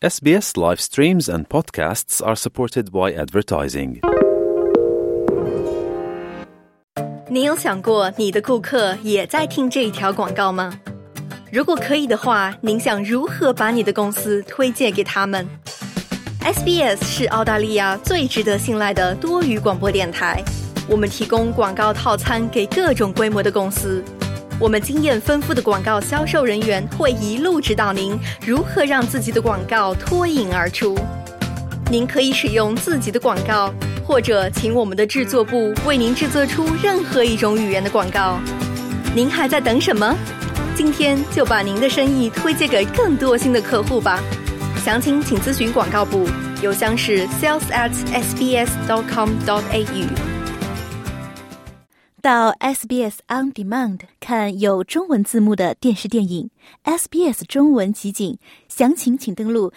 SBS live streams and podcasts are supported by advertising. 你有想过你的顾客也在听这一条广告吗？如果可以的话，您想如何把你的公司推荐给他们？ SBS 是澳大利亚最值得信赖的多语广播电台，我们提供广告套餐给各种规模的公司。我们经验丰富的广告销售人员会一路指导您如何让自己的广告脱颖而出。您可以使用自己的广告，或者请我们的制作部为您制作出任何一种语言的广告。您还在等什么？今天就把您的生意推荐给更多新的客户吧。详情请咨询广告部，邮箱是 sales@sbs.com.au。 到 SBS On Demand 看有中文字幕的电视电影 SBS 中文集锦，详情请登录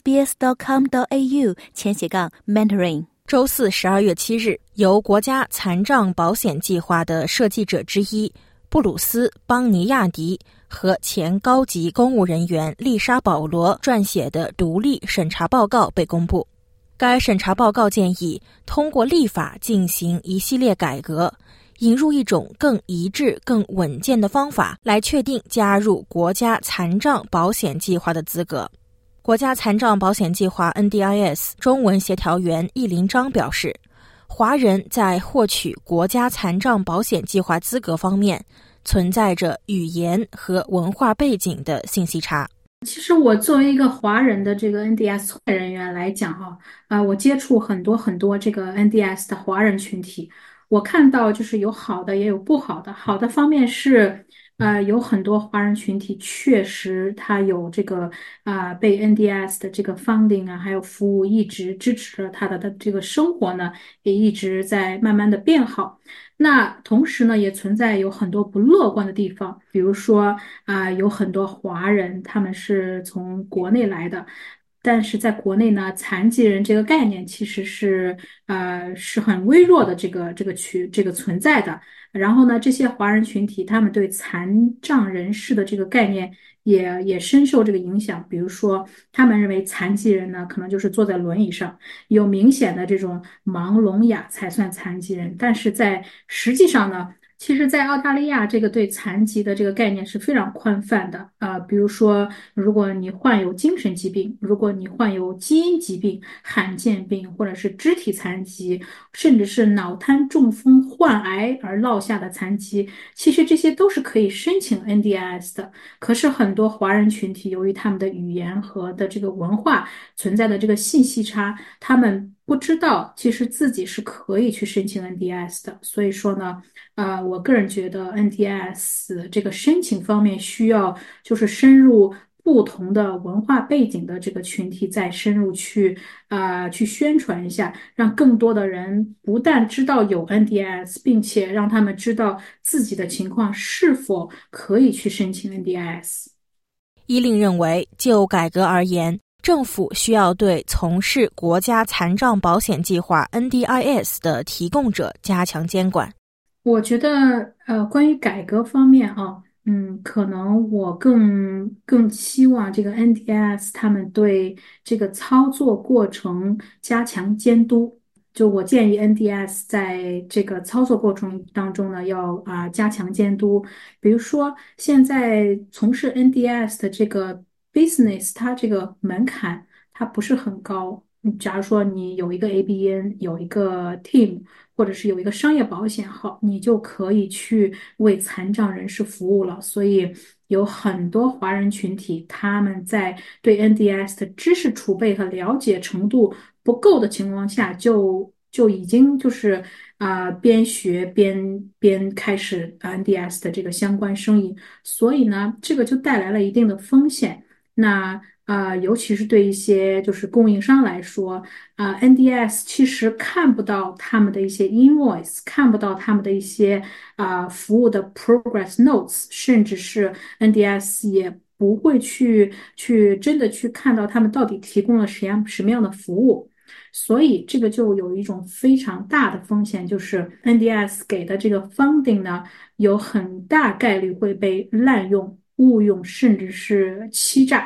sbs.com.au/mentoring。 周四12月7日，由国家残障保险计划的设计者之一布鲁斯·邦尼亚迪和前高级公务人员丽莎·保罗撰写的独立审查报告被公布。该审查报告建议通过立法进行一系列改革，引入一种更一致、更稳健的方法来确定加入国家残障保险计划的资格。国家残障保险计划 NDIS 中文协调员易林章表示，华人在获取国家残障保险计划资格方面存在着语言和文化背景的信息差。 其实我作为一个华人的这个 NDS 从业人员来讲我接触很多这个 NDS 的华人群体，我看到就是有好的也有不好的。好的方面是有很多华人群体确实他有这个被 NDS 的这个 funding 还有服务一直支持着他的这个生活呢，也一直在慢慢的变好。那同时呢，也存在有很多不乐观的地方，比如说有很多华人他们是从国内来的，但是在国内呢，残疾人这个概念其实是很微弱的这个存在的。然后呢，这些华人群体他们对残障人士的这个概念也深受这个影响。比如说，他们认为残疾人呢，可能就是坐在轮椅上，有明显的这种盲聋哑才算残疾人。但是在实际上呢，其实，在澳大利亚，这个对残疾的这个概念是非常宽泛的。比如说，如果你患有精神疾病，如果你患有基因疾病、罕见病，或者是肢体残疾，甚至是脑瘫、中风、患癌而落下的残疾，其实这些都是可以申请 NDIS 的。可是很多华人群体由于他们的语言和的这个文化存在的这个信息差，他们不知道其实自己是可以去申请 NDIS 的。所以说呢，我个人觉得 NDIS 这个申请方面需要就是深入不同的文化背景的这个群体，再深入去宣传一下，让更多的人不但知道有 NDIS， 并且让他们知道自己的情况是否可以去申请 NDIS。 伊令认为，就改革而言，政府需要对从事国家残障保险计划 NDIS 的提供者加强监管。 我觉得关于改革方面可能我更希望这个 NDIS 他们对这个操作过程加强监督。就我建议 NDIS 在这个操作过程当中呢，要加强监督。比如说，现在从事 NDIS 的这个 business， 它这个门槛它不是很高。假如说你有一个 ABN， 有一个 team， 或者是有一个商业保险号，你就可以去为残障人士服务了。所以有很多华人群体，他们在对 NDIS 的知识储备和了解程度不够的情况下，就已经就是边学边开始 NDIS 的这个相关生意。所以呢，这个就带来了一定的风险。那尤其是对一些就是供应商来说，NDIS 其实看不到他们的一些 invoice， 看不到他们的一些服务的 progress notes， 甚至是 NDIS 也不会去真的去看到他们到底提供了什么样的服务。所以这个就有一种非常大的风险，就是 NDIS 给的这个 funding 呢，有很大概率会被滥用、误用，甚至是欺诈。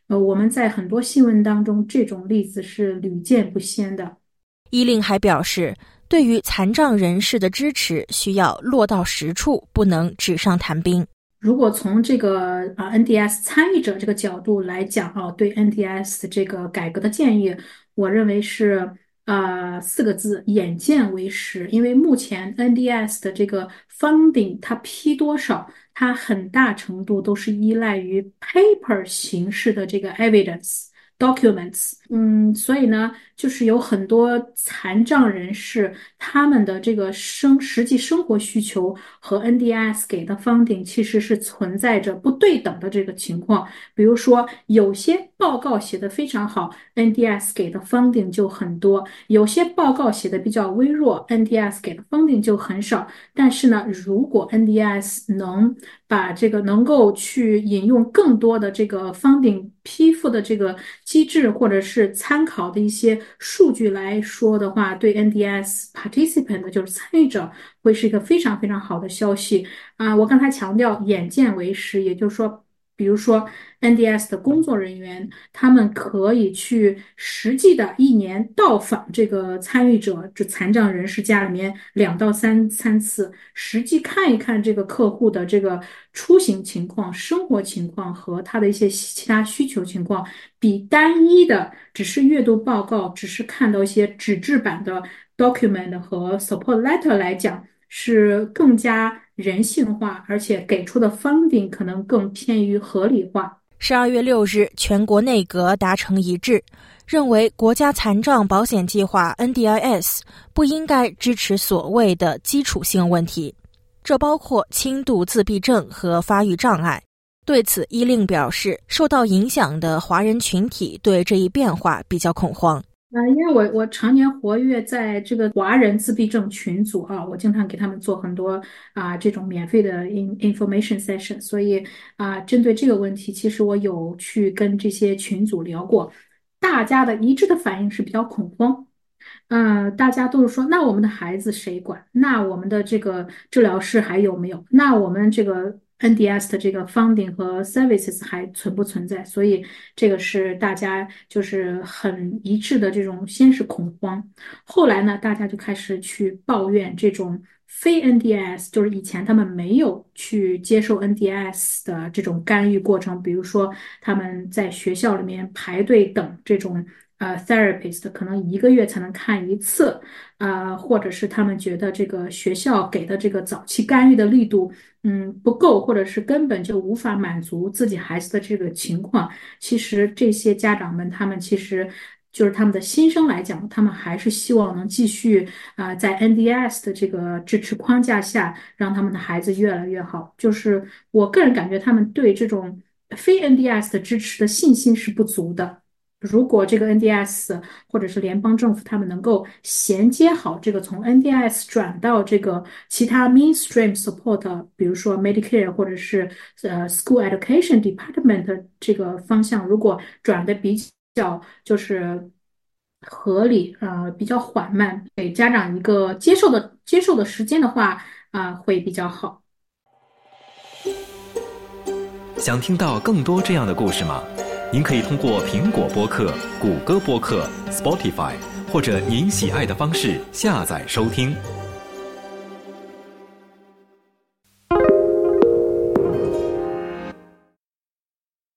我们在很多新闻当中，这种例子是屡见不鲜的。 伊令还表示，对于残障人士的支持需要落到实处，不能纸上谈兵。 如果从这个NDS 参与者这个角度来讲对 NDS 这个改革的建议，我认为是4个字：眼见为实。因为目前 NDS 的这个 funding 它批多少，它很大程度都是依赖于 paper 形式的这个 evidence。documents， 所以呢，就是有很多残障人士，他们的这个实际生活需求和 NDS 给的 funding 其实是存在着不对等的这个情况。比如说，有些报告写得非常好 ，NDS 给的 funding 就很多；有些报告写得比较微弱 ，NDS 给的 funding 就很少。但是呢，如果 NDS 能够去引用更多的这个 funding 批复的这个机制，或者是参考的一些数据来说的话，对 NDS participant 就是参与者会是一个非常非常好的消息我刚才强调眼见为实，也就是说，比如说 NDS 的工作人员，他们可以去实际的一年到访这个参与者，这残障人士家里面2到3次，实际看一看这个客户的这个出行情况、生活情况和他的一些其他需求情况，比单一的只是阅读报告、只是看到一些纸质版的 document 和 support letter 来讲，是更加人性化，而且给出的 funding 可能更偏于合理化。 12月6日，全国内阁达成一致，认为国家残障保险计划 NDIS 不应该支持所谓的基础性问题，这包括轻度自闭症和发育障碍。对此，伊令表示，受到影响的华人群体对这一变化比较恐慌。 因为我常年活跃在这个华人自闭症群组我经常给他们做很多这种免费的 information session， 所以针对这个问题，其实我有去跟这些群组聊过，大家的一致的反应是比较恐慌。大家都是说，那我们的孩子谁管？那我们的这个治疗师还有没有？那我们这个NDS 的这个 funding 和 services 还存不存在？所以这个是大家就是很一致的这种，先是恐慌，后来呢，大家就开始去抱怨这种非 NDS， 就是以前他们没有去接受 NDS 的这种干预过程，比如说他们在学校里面排队等这种therapist， 可能1个月才能看1次，或者是他们觉得这个学校给的这个早期干预的力度不够，或者是根本就无法满足自己孩子的这个情况。其实这些家长们，他们其实就是他们的心声来讲，他们还是希望能继续在 NDS 的这个支持框架下，让他们的孩子越来越好。就是我个人感觉，他们对这种非 NDS 的支持的信心是不足的。如果这个 NDS 或者是联邦政府他们能够衔接好这个从 NDS 转到这个其他 mainstream support， 比如说 Medicare 或者是school education department 这个方向，如果转的比较就是合理比较缓慢，给家长一个接受的时间的话会比较好。 想听到更多这样的故事吗？您可以通过苹果播客、谷歌播客、Spotify 或者您喜爱的方式下载收听。